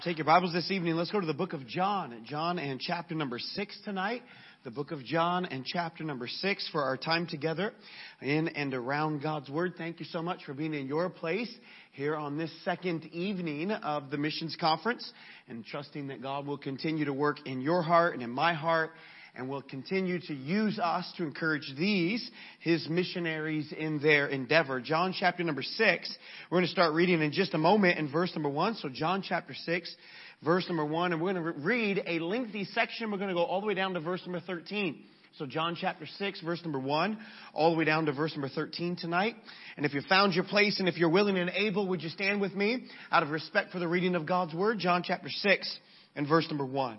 Take your Bibles this evening. Let's go to the book of John. John and chapter number 6 tonight. The book of John and chapter number 6 for our time together in and around God's Word. Thank you so much for being in your place here on this second evening of the Missions Conference, and trusting that God will continue to work in your heart and in my heart, and will continue to use us to encourage His missionaries in their endeavor. John chapter number 6, we're going to start reading in just a moment in verse number 1. So John chapter 6, verse number 1, and we're going to read a lengthy section. We're going to go all the way down to verse number 13. So John chapter 6, verse number 1, all the way down to verse number 13 tonight. And if you found your place and if you're willing and able, would you stand with me out of respect for the reading of God's Word? John chapter 6 and verse number 1.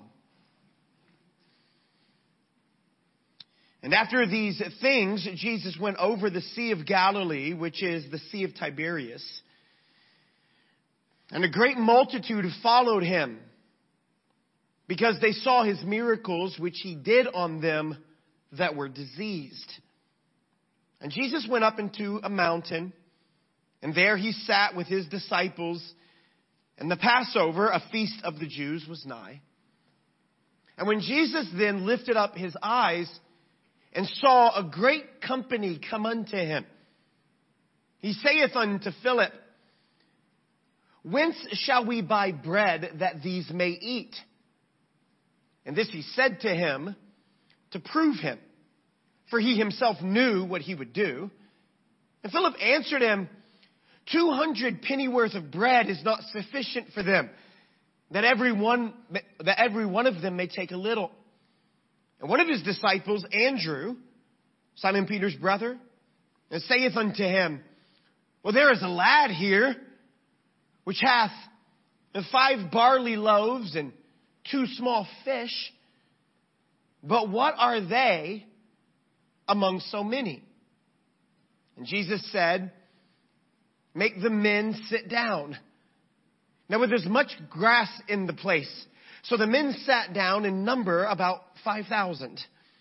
And after these things, Jesus went over the Sea of Galilee, which is the Sea of Tiberias. And a great multitude followed him, because they saw his miracles, which he did on them that were diseased. And Jesus went up into a mountain, and there he sat with his disciples. And the Passover, a feast of the Jews, was nigh. And when Jesus then lifted up his eyes and saw a great company come unto him, he saith unto Philip, Whence shall we buy bread that these may eat? And this he said to him to prove him, for he himself knew what he would do. And Philip answered him, 200 pennyworth of bread is not sufficient for them, that every one of them may take a little. And one of his disciples, Andrew, Simon Peter's brother, and saith unto him, Well, there is a lad here, which hath 5 barley loaves and 2 small fish. But what are they among so many? And Jesus said, Make the men sit down. Now, where there's much grass in the place. So the men sat down in number about 5,000.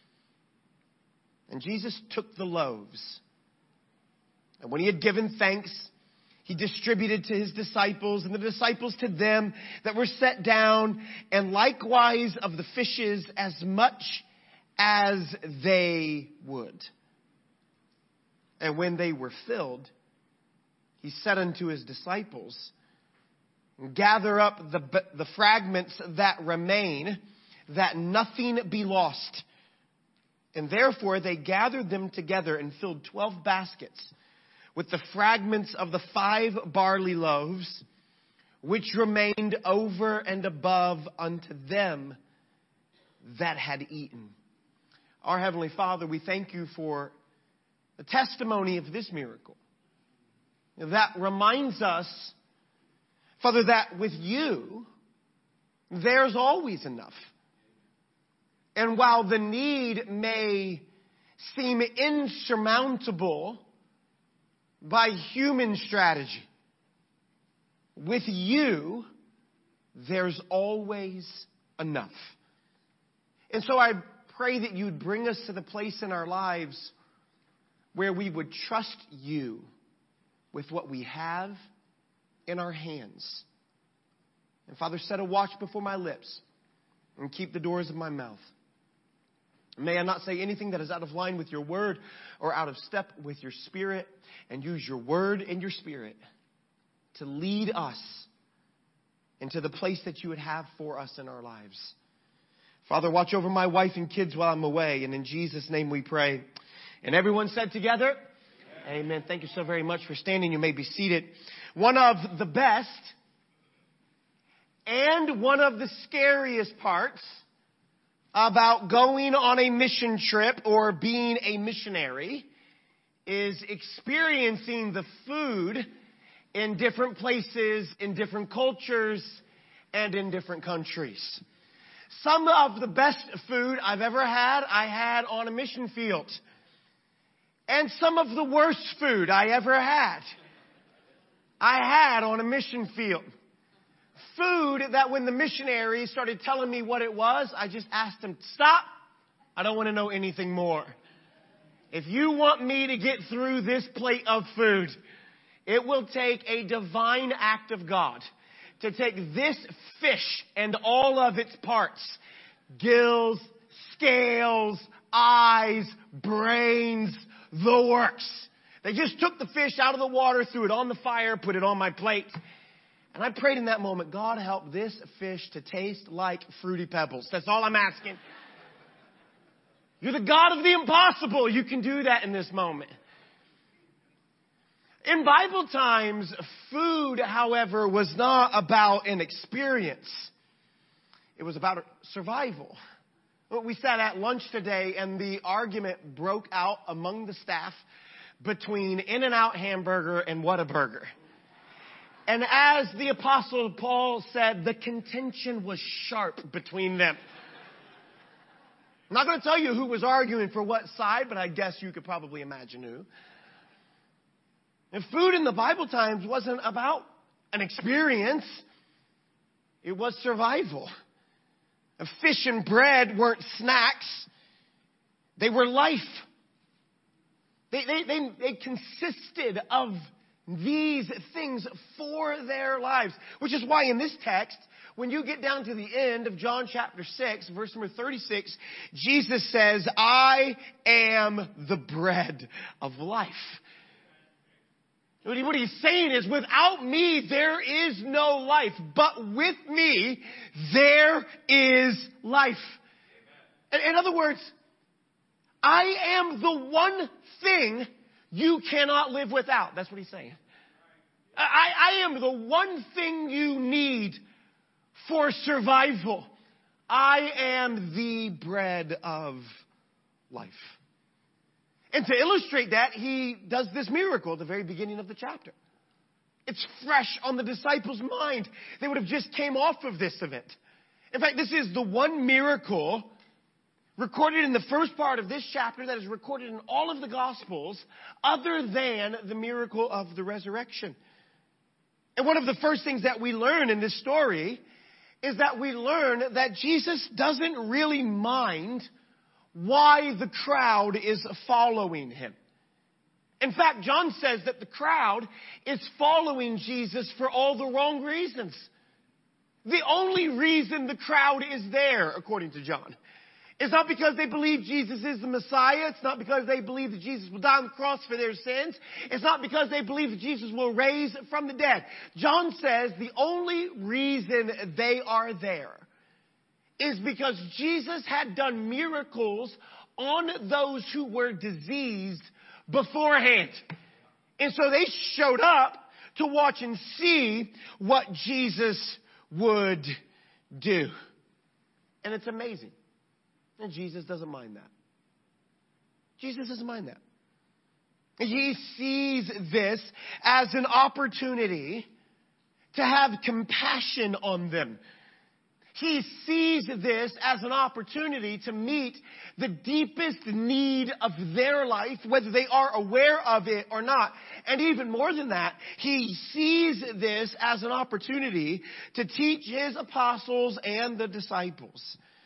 And Jesus took the loaves. And when he had given thanks, he distributed to his disciples, and the disciples to them that were set down, and likewise of the fishes as much as they would. And when they were filled, he said unto his disciples, Gather up the fragments that remain, that nothing be lost. And therefore they gathered them together and filled 12 baskets with the fragments of the 5 barley loaves, which remained over and above unto them that had eaten. Our Heavenly Father, we thank you for the testimony of this miracle that reminds us, Father, that with you, there's always enough. And while the need may seem insurmountable by human strategy, with you, there's always enough. And so I pray that you'd bring us to the place in our lives where we would trust you with what we have in our hands. And Father, set a watch before my lips and keep the doors of my mouth. May I not say anything that is out of line with your word or out of step with your spirit, and use your word and your spirit to lead us into the place that you would have for us in our lives. Father, watch over my wife and kids while I'm away, and in Jesus' name we pray. And everyone said together, Amen. Thank you so very much for standing. You may be seated. One of the best and one of the scariest parts about going on a mission trip or being a missionary is experiencing the food in different places, in different cultures, and in different countries. Some of the best food I've ever had, I had on a mission field. And some of the worst food I ever had, I had on a mission field. Food that when the missionaries started telling me what it was, I just asked them, Stop. I don't want to know anything more. If you want me to get through this plate of food, it will take a divine act of God to take this fish and all of its parts, gills, scales, eyes, brains, the works. They just took the fish out of the water, threw it on the fire, put it on my plate. And I prayed in that moment, God, help this fish to taste like Fruity Pebbles. That's all I'm asking. You're the God of the impossible. You can do that in this moment. In Bible times, food, however, was not about an experience. It was about survival. We sat at lunch today and the argument broke out among the staff between In-N-Out hamburger and Whataburger. And as the Apostle Paul said, the contention was sharp between them. I'm not going to tell you who was arguing for what side, but I guess you could probably imagine who. And food in the Bible times wasn't about an experience. It was survival. Fish and bread weren't snacks. They were life. They consisted of these things for their lives. Which is why in this text, when you get down to the end of John chapter 6, verse number 36, Jesus says, I am the bread of life. What he's saying is, without me, there is no life. But with me, there is life. In other words, I am the one thing you cannot live without. That's what he's saying. I am the one thing you need for survival. I am the bread of life. And to illustrate that, he does this miracle at the very beginning of the chapter. It's fresh on the disciples' mind. They would have just came off of this event. In fact, this is the one miracle recorded in the first part of this chapter that is recorded in all of the Gospels other than the miracle of the resurrection. And one of the first things that we learn in this story is that we learn that Jesus doesn't really mind why the crowd is following him. In fact, John says that the crowd is following Jesus for all the wrong reasons. The only reason the crowd is there, according to John, is not because they believe Jesus is the Messiah. It's not because they believe that Jesus will die on the cross for their sins. It's not because they believe that Jesus will raise from the dead. John says the only reason they are there is because Jesus had done miracles on those who were diseased beforehand. And so they showed up to watch and see what Jesus would do. And it's amazing. And Jesus doesn't mind that. Jesus doesn't mind that. He sees this as an opportunity to have compassion on them. He sees this as an opportunity to meet the deepest need of their life, whether they are aware of it or not. And even more than that, he sees this as an opportunity to teach his apostles and the disciples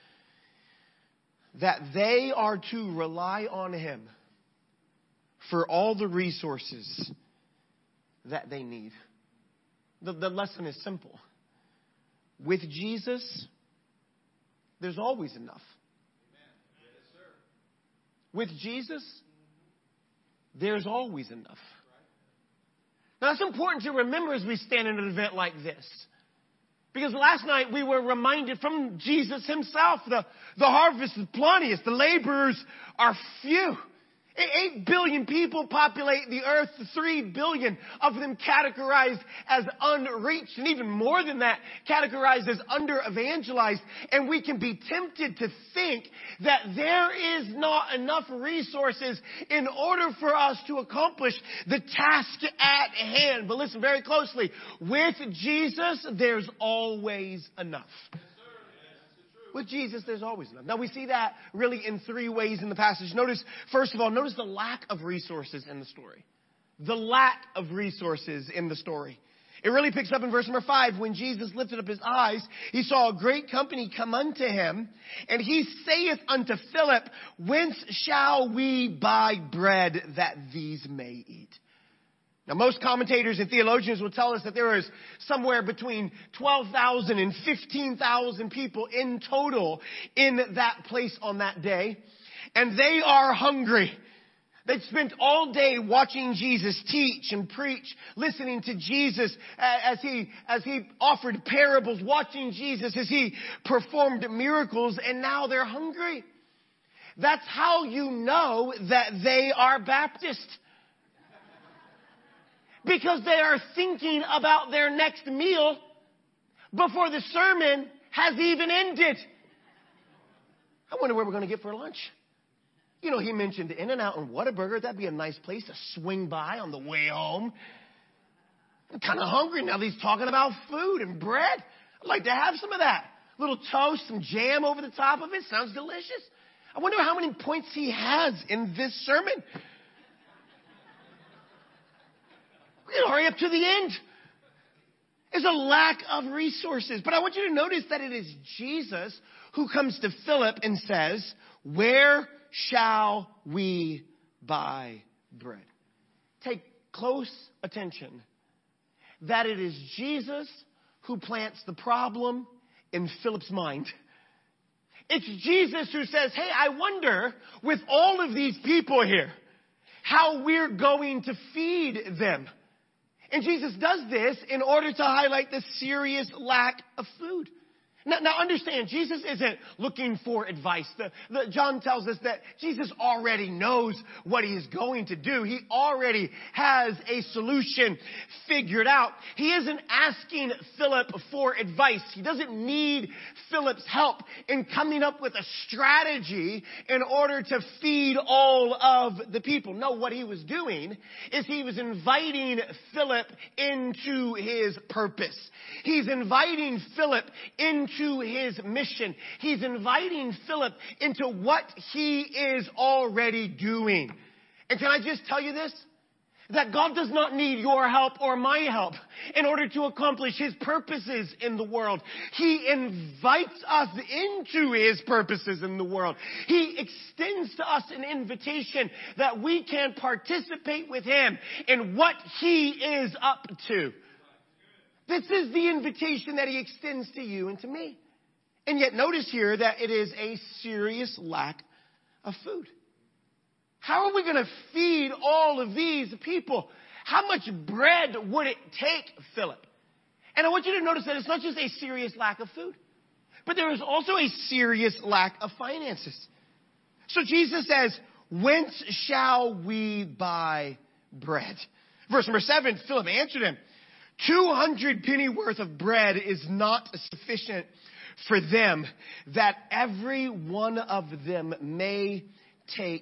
that they are to rely on him for all the resources that they need. The lesson is simple. With Jesus, there's always enough. With Jesus, there's always enough. Now, that's important to remember as we stand in an event like this. Because last night we were reminded from Jesus himself, the harvest is plenteous, the laborers are few. 8 billion people populate the earth, 3 billion of them categorized as unreached, and even more than that, categorized as under-evangelized. And we can be tempted to think that there is not enough resources in order for us to accomplish the task at hand. But listen very closely. With Jesus, there's always enough. With Jesus, there's always enough. Now, we see that really in 3 ways in the passage. First of all, notice the lack of resources in the story. The lack of resources in the story. It really picks up in verse number 5. When Jesus lifted up his eyes, he saw a great company come unto him, and he saith unto Philip, whence shall we buy bread that these may eat? Now, most commentators and theologians will tell us that there was somewhere between 12,000 and 15,000 people in total in that place on that day. And they are hungry. They'd spent all day watching Jesus teach and preach, listening to Jesus as he offered parables, watching Jesus as he performed miracles, and now they're hungry. That's how you know that they are Baptist. Because they are thinking about their next meal before the sermon has even ended. I wonder where we're going to get for lunch. You know, he mentioned In-N-Out and Whataburger. That'd be a nice place to swing by on the way home. I'm kind of hungry now that he's talking about food and bread. I'd like to have some of that. A little toast, some jam over the top of it. Sounds delicious. I wonder how many points he has in this sermon. We're going to hurry up to the end. There's a lack of resources. But I want you to notice that it is Jesus who comes to Philip and says, where shall we buy bread? Take close attention that it is Jesus who plants the problem in Philip's mind. It's Jesus who says, hey, I wonder with all of these people here, how we're going to feed them. And Jesus does this in order to highlight the serious lack of food. Now understand, Jesus isn't looking for advice. John tells us that Jesus already knows what he is going to do. He already has a solution figured out. He isn't asking Philip for advice. He doesn't need Philip's help in coming up with a strategy in order to feed all of the people. No, what he was doing is he was inviting Philip into his purpose. He's inviting Philip into his mission. He's inviting Philip into what he is already doing. And can I just tell you this? That God does not need your help or my help in order to accomplish his purposes in the world. He invites us into his purposes in the world. He extends to us an invitation that we can participate with him in what he is up to. This is the invitation that he extends to you and to me. And yet notice here that it is a serious lack of food. How are we going to feed all of these people? How much bread would it take, Philip? And I want you to notice that it's not just a serious lack of food, but there is also a serious lack of finances. So Jesus says, whence shall we buy bread? Verse number 7, Philip answered him, 200 pennyworth of bread is not sufficient for them, that every one of them may take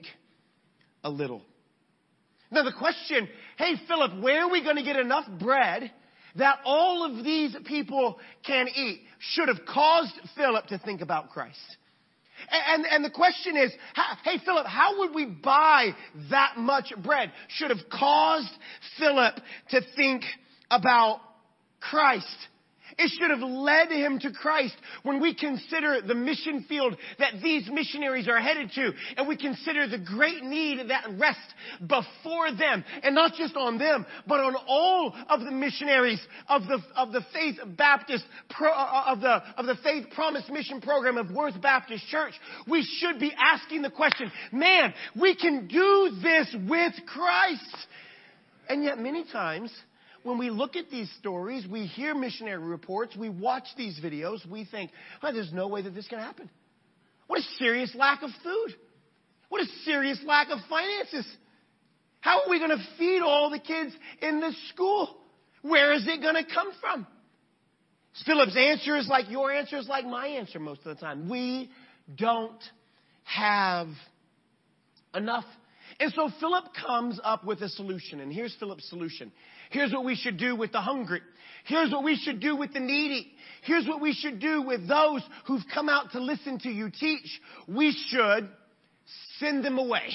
a little. Now the question, hey Philip, where are we going to get enough bread that all of these people can eat, should have caused Philip to think about Christ. And the question is, hey Philip, how would we buy that much bread? Should have caused Philip to think about Christ. It should have led him to Christ. When we consider the mission field that these missionaries are headed to, and we consider the great need that rests before them, and not just on them, but on all of the missionaries of the Faith Baptist of the Faith Promise Mission Program of Worth Baptist Church, we should be asking the question, man, we can do this with Christ. And yet many times, when we look at these stories, we hear missionary reports, we watch these videos, we think, well, there's no way that this can happen. What a serious lack of food. What a serious lack of finances. How are we going to feed all the kids in this school? Where is it going to come from? Philip's answer is like your answer, is like my answer most of the time. We don't have enough. And so Philip comes up with a solution. And here's Philip's solution. Here's what we should do with the hungry. Here's what we should do with the needy. Here's what we should do with those who've come out to listen to you teach. We should send them away.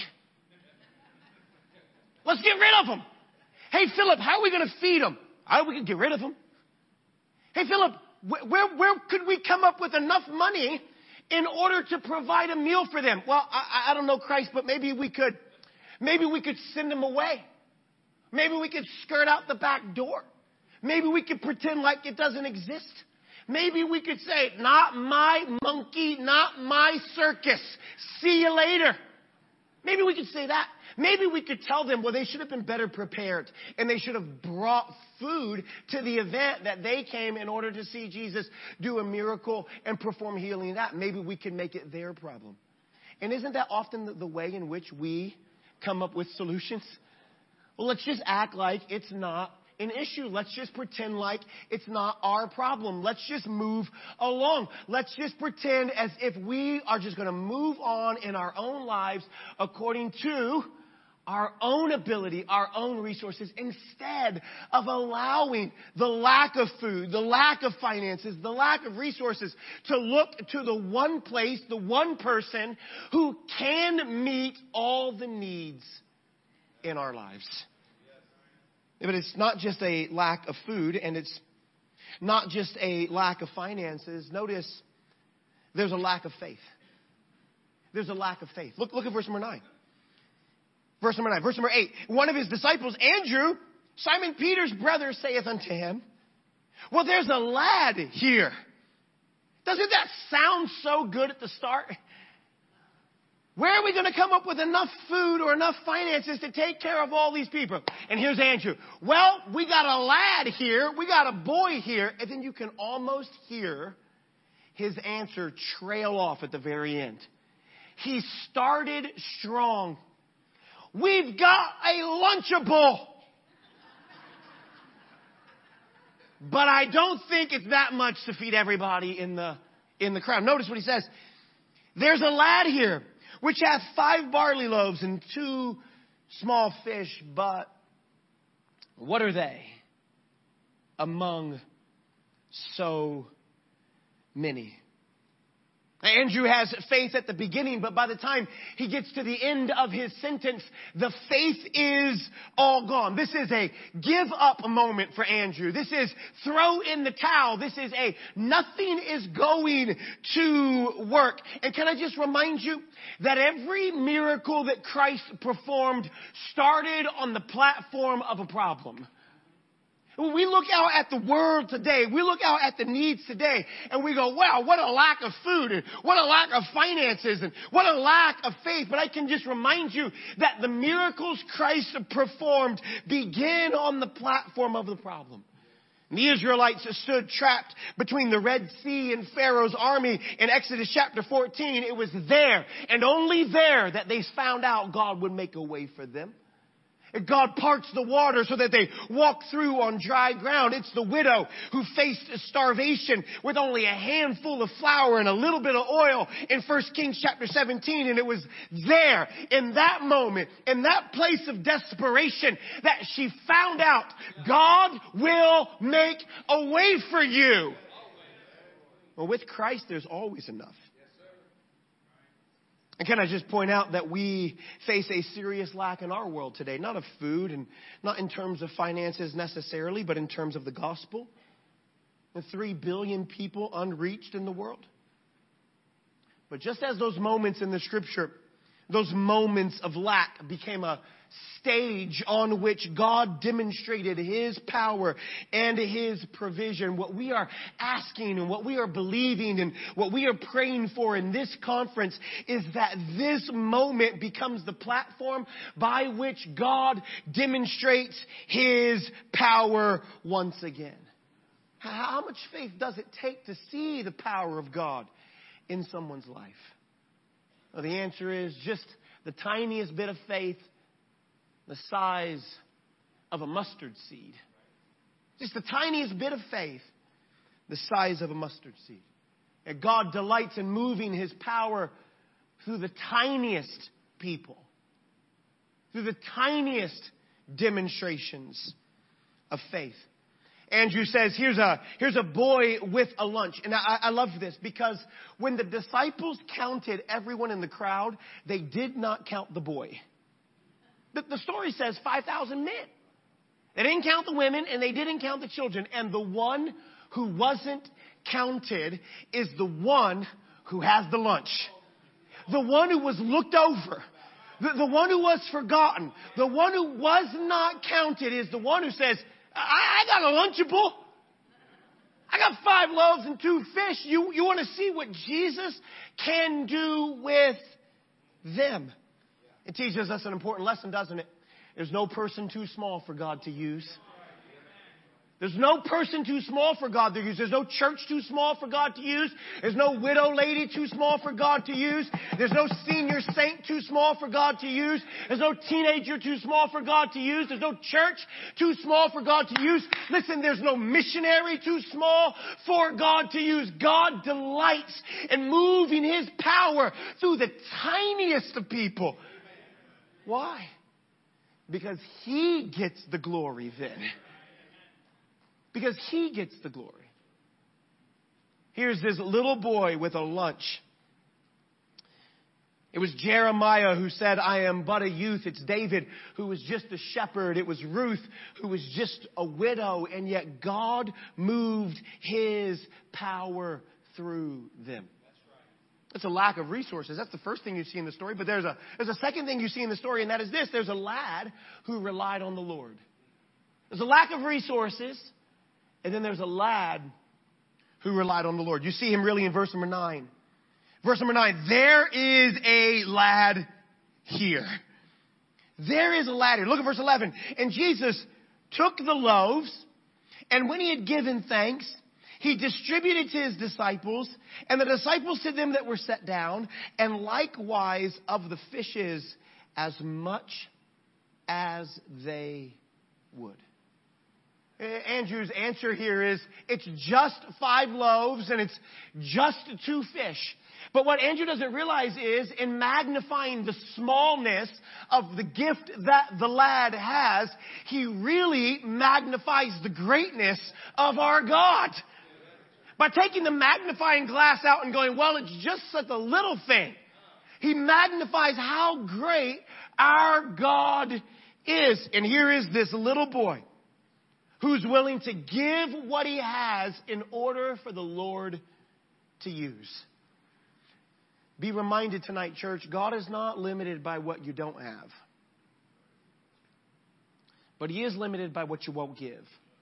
Let's get rid of them. Hey, Philip, how are we going to feed them? We can get rid of them. Hey, Philip, where could we come up with enough money in order to provide a meal for them? Well, I don't know Christ, but maybe we could send them away. Maybe we could skirt out the back door. Maybe we could pretend like it doesn't exist. Maybe we could say, not my monkey, not my circus. See you later. Maybe we could say that. Maybe we could tell them, well, they should have been better prepared and they should have brought food to the event that they came in order to see Jesus do a miracle and perform healing. That maybe we can make it their problem. And isn't that often the way in which we come up with solutions? Well, let's just act like it's not an issue. Let's just pretend like it's not our problem. Let's just move along. Let's just pretend as if we are just going to move on in our own lives according to our own ability, our own resources, instead of allowing the lack of food, the lack of finances, the lack of resources to look to the one place, the one person who can meet all the needs in our lives. But it's not just a lack of food, and it's not just a lack of finances. Notice there's a lack of faith. There's a lack of faith. Look at verse number 9. Verse number 9. Verse number 8. One of his disciples, Andrew, Simon Peter's brother, saith unto him, well, there's a lad here. Doesn't that sound so good at the start? Where are we going to come up with enough food or enough finances to take care of all these people? And here's Andrew. Well, we got a lad here. We got a boy here. And then you can almost hear his answer trail off at the very end. He started strong. We've got a Lunchable. But I don't think it's that much to feed everybody in the crowd. Notice what he says. There's a lad here which hath 5 barley loaves and 2 small fish, but what are they among so many? Andrew has faith at the beginning, but by the time he gets to the end of his sentence, the faith is all gone. This is a give up moment for Andrew. This is throw in the towel. This is a nothing is going to work. And can I just remind you that every miracle that Christ performed started on the platform of a problem. We look out at the world today, we look out at the needs today, and we go, wow, what a lack of food, and what a lack of finances, and what a lack of faith. But I can just remind you that the miracles Christ performed begin on the platform of the problem. The Israelites stood trapped between the Red Sea and Pharaoh's army in Exodus chapter 14. It was there, and only there, that they found out God would make a way for them. God parts the water so that they walk through on dry ground. It's the widow who faced starvation with only a handful of flour and a little bit of oil in 1 Kings chapter 17. And it was there, in that moment, in that place of desperation, that she found out God will make a way for you. Well, with Christ, there's always enough. And can I just point out that we face a serious lack in our world today, not of food and not in terms of finances necessarily, but in terms of the gospel. The 3 billion people unreached in the world. But just as those moments in the scripture, those moments of lack became a stage on which God demonstrated his power and his provision, what we are asking and what we are believing and what we are praying for in this conference is that this moment becomes the platform by which God demonstrates his power once again. How much faith does it take to see the power of God in someone's life? Well, the answer is just the tiniest bit of faith, the size of a mustard seed. Just the tiniest bit of faith, the size of a mustard seed. And God delights in moving his power through the tiniest people, through the tiniest demonstrations of faith. Andrew says, here's a boy with a lunch. And I love this because when the disciples counted everyone in the crowd, they did not count the boy. The story says 5,000 men. They didn't count the women and they didn't count the children. And the one who wasn't counted is the one who has the lunch. The one who was looked over. The one who was forgotten, the one who was not counted is the one who says, I got a Lunchable. I got 5 loaves and 2 fish. You want to see what Jesus can do with them? It teaches us an important lesson, doesn't it? There's no person too small for God to use. There's no person too small for God to use. There's no church too small for God to use. There's no widow lady too small for God to use. There's no senior saint too small for God to use. There's no teenager too small for God to use. There's no church too small for God to use. Listen, there's no missionary too small for God to use. God delights in moving His power through the tiniest of people. Why? Because He gets the glory then. Because He gets the glory. Here's this little boy with a lunch. It was Jeremiah who said, I am but a youth. It's David who was just a shepherd. It was Ruth who was just a widow. And yet God moved His power through them. It's a lack of resources. That's the first thing you see in the story. But there's a second thing you see in the story, and that is this. There's a lad who relied on the Lord. There's a lack of resources. And then there's a lad who relied on the Lord. You see him really in verse number 9. Verse number 9, there is a lad here. There is a lad here. Look at verse 11. And Jesus took the loaves, and when He had given thanks, He distributed to His disciples, and the disciples to them that were set down, and likewise of the fishes as much as they would. Andrew's answer here is, it's just 5 loaves and it's just 2 fish. But what Andrew doesn't realize is, in magnifying the smallness of the gift that the lad has, he really magnifies the greatness of our God. By taking the magnifying glass out and going, well, it's just such a little thing, he magnifies how great our God is. And here is this little boy who's willing to give what he has in order for the Lord to use. Be reminded tonight, church, God is not limited by what you don't have. But He is limited by what you won't give.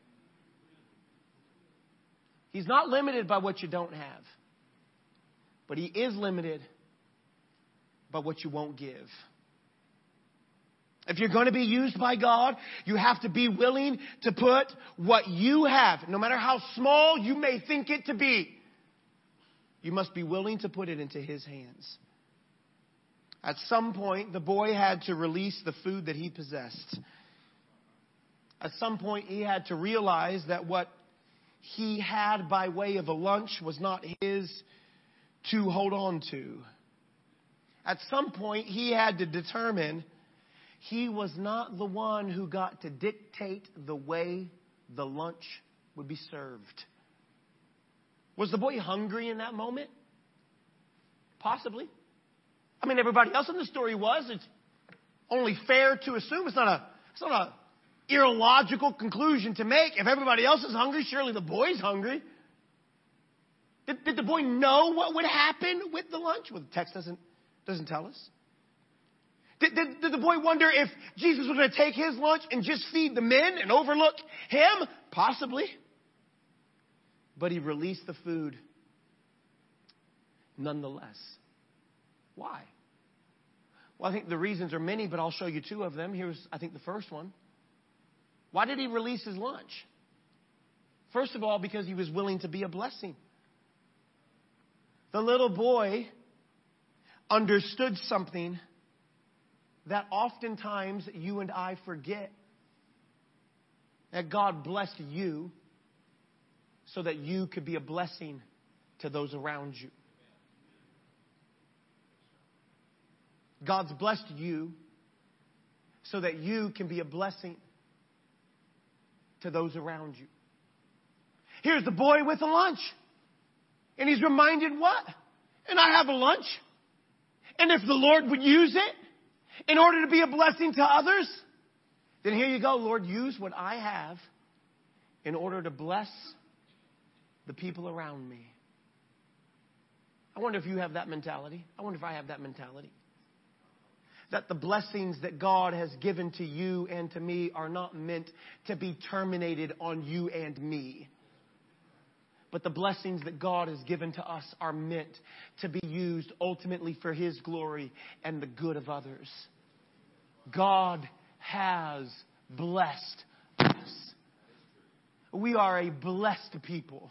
He's not limited by what you don't have. But He is limited by what you won't give. If you're going to be used by God, you have to be willing to put what you have, no matter how small you may think it to be, you must be willing to put it into His hands. At some point, the boy had to release the food that he possessed. At some point, he had to realize that what he had by way of a lunch was not his to hold on to. At some point, he had to determine he was not the one who got to dictate the way the lunch would be served. Was the boy hungry in that moment? Possibly. I mean, everybody else in the story was. It's only fair to assume. It's not a illogical conclusion to make. If everybody else is hungry, surely the boy's hungry. Did the boy know what would happen with the lunch? Well, the text doesn't tell us. Did the boy wonder if Jesus was going to take his lunch and just feed the men and overlook him? Possibly. But he released the food nonetheless. Why? Well, I think the reasons are many, but I'll show you 2 of them. Here's, I think, the first one. Why did he release his lunch? First of all, because he was willing to be a blessing. The little boy understood something that oftentimes you and I forget. That God blessed you so that you could be a blessing to those around you. God's blessed you so that you can be a blessing to those around you. Here's the boy with a lunch. And he's reminded what? And I have a lunch. And if the Lord would use it in order to be a blessing to others, then here you go, Lord, use what I have in order to bless the people around me. I wonder if you have that mentality. I wonder if I have that mentality. that the blessings that God has given to you and to me are not meant to be terminated on you and me. But the blessings that God has given to us are meant to be used ultimately for His glory and the good of others. God has blessed us. We are a blessed people.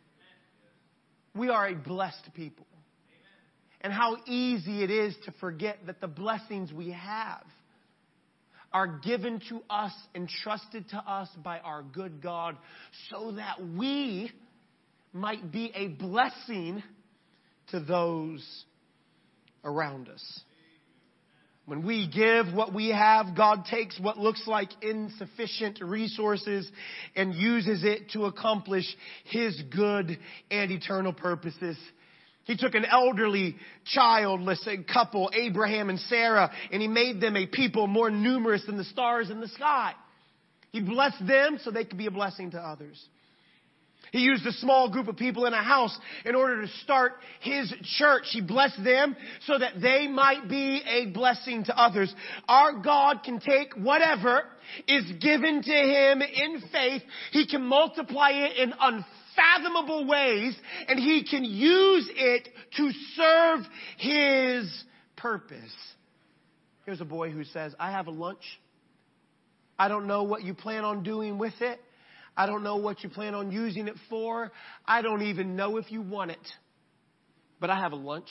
We are a blessed people. And how easy it is to forget that the blessings we have are given to us, entrusted to us by our good God, so that we might be a blessing to those around us. When we give what we have, God takes what looks like insufficient resources and uses it to accomplish His good and eternal purposes. He took an elderly, childless couple, Abraham and Sarah, and He made them a people more numerous than the stars in the sky. He blessed them so they could be a blessing to others. He used a small group of people in a house in order to start His church. He blessed them so that they might be a blessing to others. Our God can take whatever is given to Him in faith. He can multiply it in unfathomable ways, and He can use it to serve His purpose. Here's a boy who says, I have a lunch. I don't know what you plan on doing with it. I don't know what you plan on using it for. I don't even know if you want it. But I have a lunch.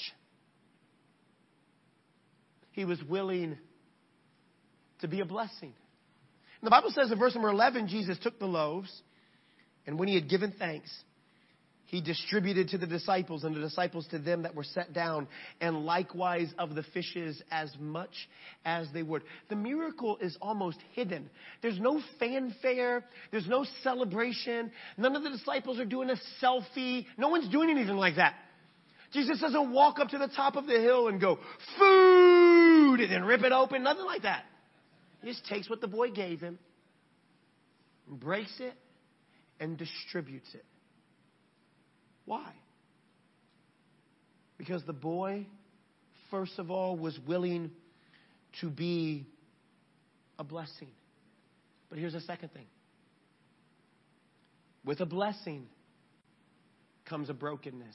He was willing to be a blessing. And the Bible says in verse number 11, Jesus took the loaves, and when He had given thanks, He distributed to the disciples, and the disciples to them that were set down, and likewise of the fishes as much as they would. The miracle is almost hidden. There's no fanfare. There's no celebration. None of the disciples are doing a selfie. No one's doing anything like that. Jesus doesn't walk up to the top of the hill and go, food, and then rip it open. Nothing like that. He just takes what the boy gave him, breaks it, and distributes it. Why? Because the boy, first of all, was willing to be a blessing. But here's the second thing. With a blessing comes a brokenness.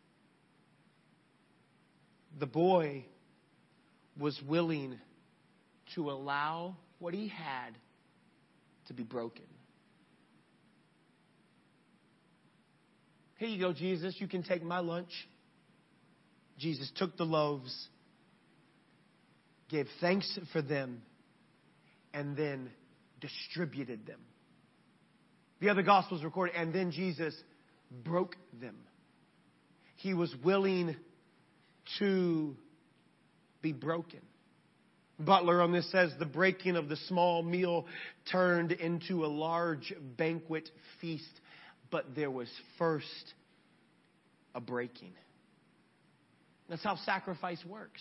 The boy was willing to allow what he had to be broken. Here you go, Jesus. You can take my lunch. Jesus took the loaves, gave thanks for them, and then distributed them. The other Gospels record, and then Jesus broke them. He was willing to be broken. Butler on this says, the breaking of the small meal turned into a large banquet feast. But there was first a breaking. That's how sacrifice works.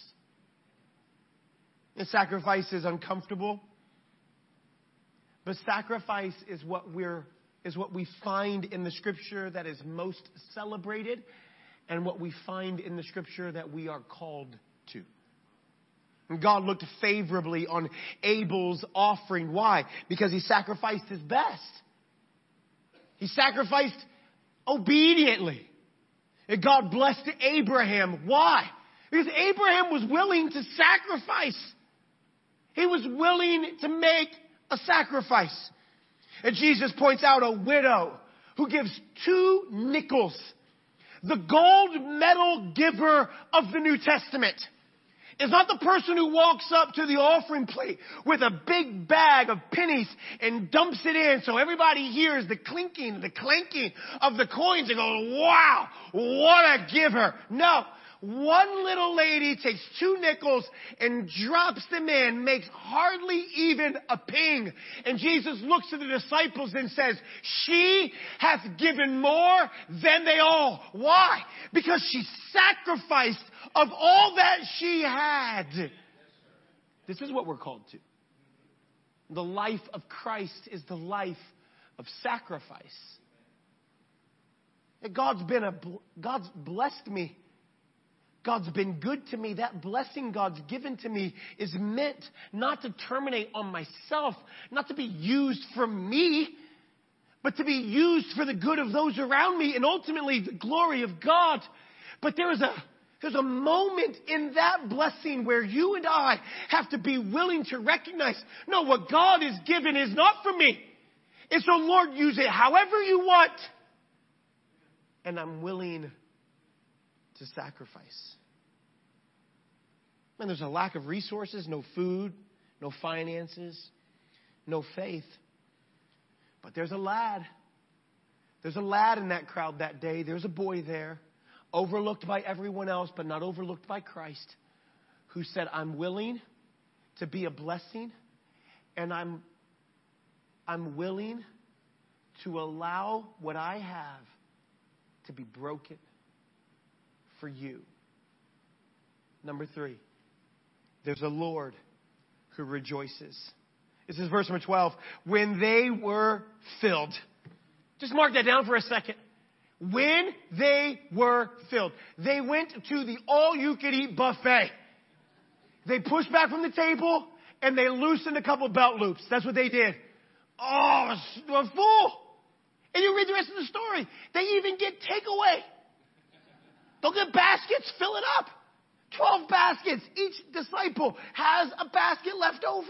And sacrifice is uncomfortable. But sacrifice is what we find in the Scripture that is most celebrated, and what we find in the Scripture that we are called to. And God looked favorably on Abel's offering. Why? Because he sacrificed his best. He sacrificed obediently. And God blessed Abraham. Why? Because Abraham was willing to sacrifice. He was willing to make a sacrifice. And Jesus points out a widow who gives 2 nickels. The gold medal giver of the New Testament is not the person who walks up to the offering plate with a big bag of pennies and dumps it in so everybody hears the clinking, the clanking of the coins and goes, wow, what a giver. No, one little lady takes 2 nickels and drops them in, makes hardly even a ping. And Jesus looks at the disciples and says, she hath given more than they all. Why? Because she sacrificed of all that she had. This is what we're called to. The life of Christ is the life of sacrifice. And God's blessed me God's been good to me. That blessing God's given to me is meant not to terminate on myself, not to be used for me, but to be used for the good of those around me and ultimately the glory of God. But there's a moment in that blessing where you and I have to be willing to recognize, no, what God has given is not for me. And so, Lord, use it however you want. And I'm willing to sacrifice. And there's a lack of resources, no food, no finances, no faith. But there's a lad. There's a lad in that crowd that day. There's a boy there, overlooked by everyone else, but not overlooked by Christ, who said, I'm willing to be a blessing, and I'm willing to allow what I have to be broken for you. Number 3, there's a Lord who rejoices. This is verse number 12. When they were filled. Just mark that down for a second. When they were filled. They went to the all-you-can-eat buffet. They pushed back from the table and they loosened a couple belt loops. That's what they did. Oh, a fool. And you read the rest of the story. They even get takeaway. They'll get baskets, fill it up. 12 baskets. Each disciple has a basket left over.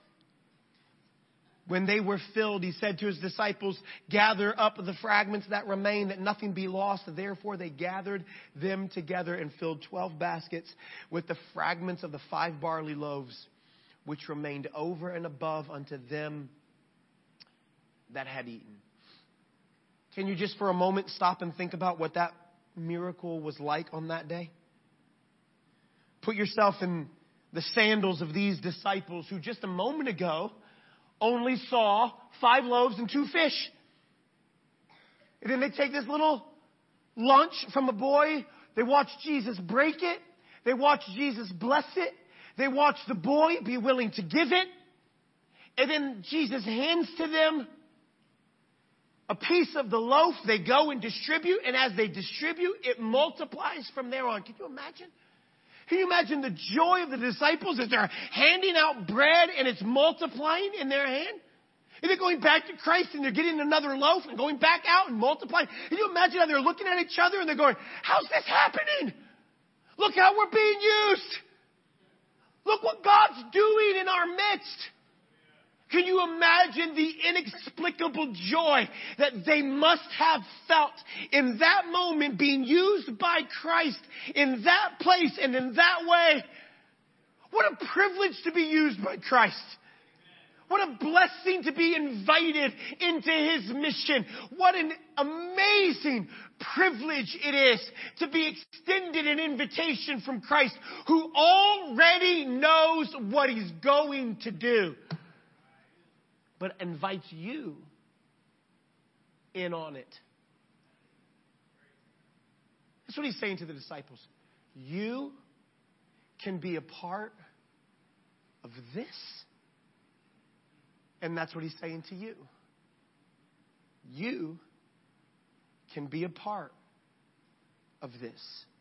When they were filled, he said to his disciples, gather up the fragments that remain, that nothing be lost. Therefore, they gathered them together and filled 12 baskets with the fragments of the 5 barley loaves, which remained over and above unto them that had eaten. Can you just for a moment stop and think about what that miracle was like on that day? Put yourself in the sandals of these disciples who just a moment ago only saw 5 loaves and 2 fish. And then they take this little lunch from a boy. They watch Jesus break it. They watch Jesus bless it. They watch the boy be willing to give it. And then Jesus hands to them a piece of the loaf. They go and distribute. And as they distribute, it multiplies from there on. Can you imagine? Can you imagine the joy of the disciples as they're handing out bread and it's multiplying in their hand? And they're going back to Christ and they're getting another loaf and going back out and multiplying. Can you imagine how they're looking at each other and they're going, how's this happening? Look how we're being used. Look what God's doing in our midst. Can you imagine the inexplicable joy that they must have felt in that moment being used by Christ in that place and in that way? What a privilege to be used by Christ. What a blessing to be invited into His mission. What an amazing privilege it is to be extended an invitation from Christ, who already knows what He's going to do, but invites you in on it. That's what He's saying to the disciples. You can be a part of this. And that's what He's saying to you. You can be a part of this.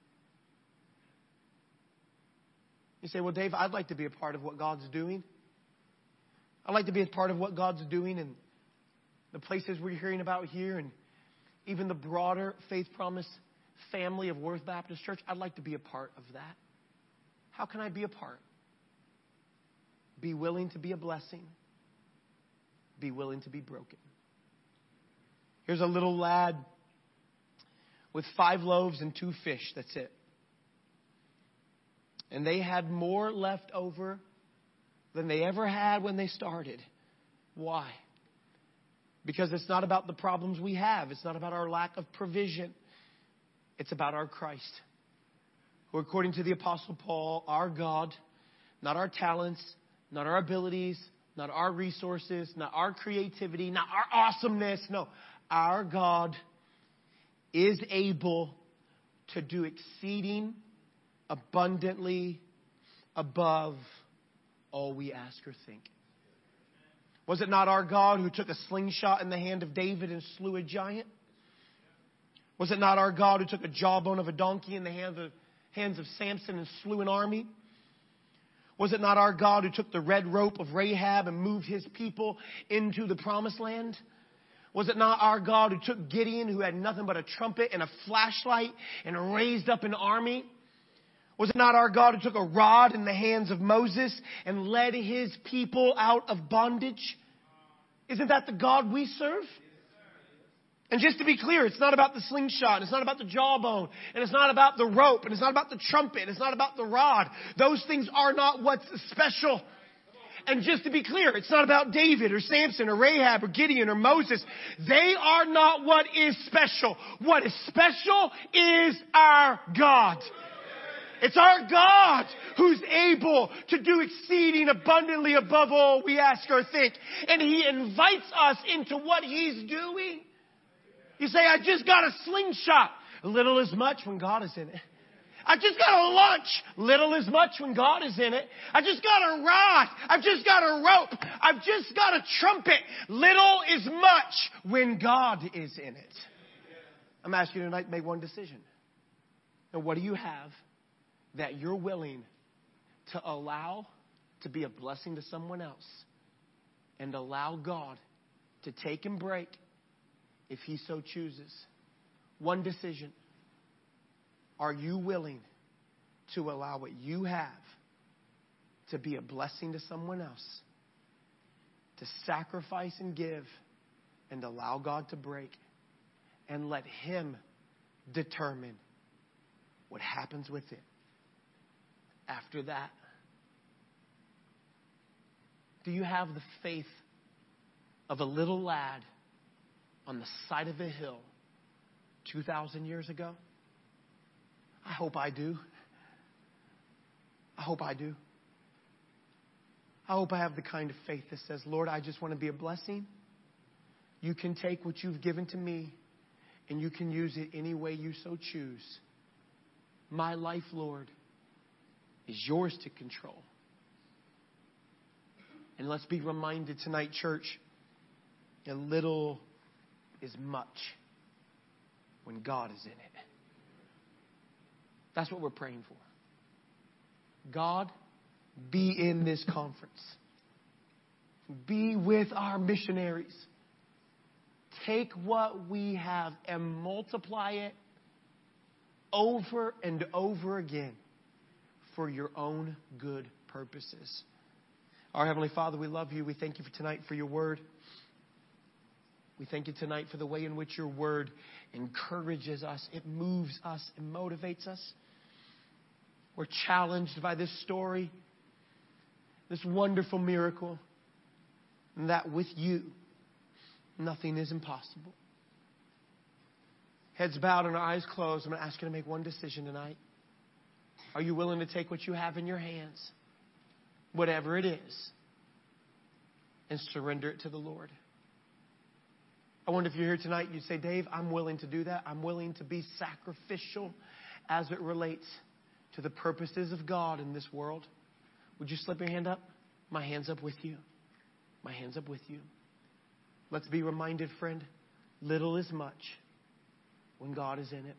You say, well, Dave, I'd like to be a part of what God's doing. I'd like to be a part of what God's doing in the places we're hearing about here and even the broader Faith Promise family of Worth Baptist Church. I'd like to be a part of that. How can I be a part? Be willing to be a blessing. Be willing to be broken. Here's a little lad with 5 loaves and 2 fish. That's it. And they had more left over than they ever had when they started. Why? Because it's not about the problems we have. It's not about our lack of provision. It's about our Christ, who, according to the Apostle Paul, our God, not our talents, not our abilities, not our resources, not our creativity, not our awesomeness. No, our God is able to do exceeding abundantly above all we ask or think. Was it not our God who took a slingshot in the hand of David and slew a giant? Was it not our God who took a jawbone of a donkey in the hand of hands of Samson and slew an army? Was it not our God who took the red rope of Rahab and moved his people into the promised land? Was it not our God who took Gideon, who had nothing but a trumpet and a flashlight, and raised up an army? Was it not our God who took a rod in the hands of Moses and led his people out of bondage? Isn't that the God we serve? And just to be clear, it's not about the slingshot, and it's not about the jawbone, and it's not about the rope, and it's not about the trumpet, and it's not about the rod. Those things are not what's special. And just to be clear, it's not about David or Samson or Rahab or Gideon or Moses. They are not what is special. What is special is our God. It's our God who's able to do exceeding abundantly above all we ask or think. And He invites us into what He's doing. You say, I just got a slingshot. Little as much when God is in it. I just got a lunch. Little as much when God is in it. I just got a rod. I've just got a rope. I've just got a trumpet. Little is much when God is in it. I'm asking you tonight to make one decision. Now, what do you have that you're willing to allow to be a blessing to someone else and allow God to take and break if He so chooses? One decision. Are you willing to allow what you have to be a blessing to someone else? To sacrifice and give and allow God to break and let Him determine what happens with it after that? Do you have the faith of a little lad on the side of a hill 2,000 years ago? I hope I do. I hope I do. I hope I have the kind of faith that says, Lord, I just want to be a blessing. You can take what you've given to me and you can use it any way you so choose. My life, Lord, is yours to control. And let's be reminded tonight, church, a little is much when God is in it. That's what we're praying for. God, be in this conference. Be with our missionaries. Take what we have and multiply it over and over again for your own good purposes. Our Heavenly Father, we love you. We thank you for tonight for your word. We thank you tonight for the way in which your word encourages us. It moves us and motivates us. We're challenged by this story, this wonderful miracle, and that with you, nothing is impossible. Heads bowed and eyes closed. I'm going to ask you to make one decision tonight. Are you willing to take what you have in your hands, whatever it is, and surrender it to the Lord? I wonder if you're here tonight, you'd say, Dave, I'm willing to do that. I'm willing to be sacrificial as it relates to the purposes of God in this world. Would you slip your hand up? My hand's up with you. My hand's up with you. Let's be reminded, friend, little is much when God is in it.